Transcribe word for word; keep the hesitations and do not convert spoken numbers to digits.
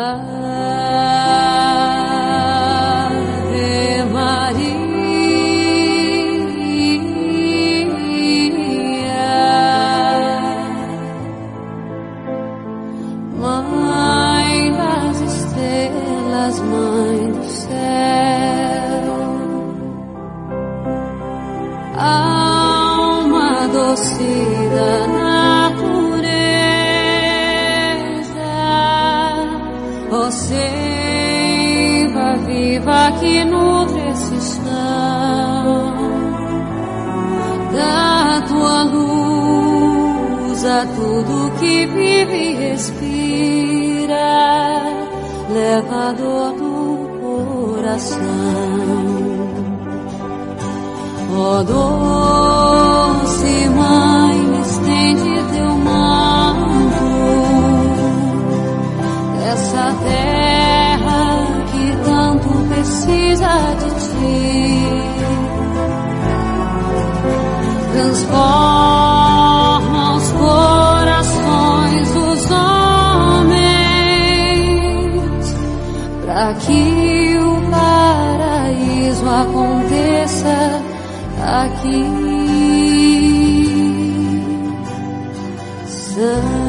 Ave Maria, Mãe das estrelas, Mãe do céu, alma doce da natureza, ó seiva viva que nutre esse chão, dá tua luz a tudo que vive e respira, leva a dor do coração. Ó doce Mãe, estende teu manto dessa terra que tanto precisa de ti. Transforma os corações dos homens para que o paraíso aconteça aqui. Santa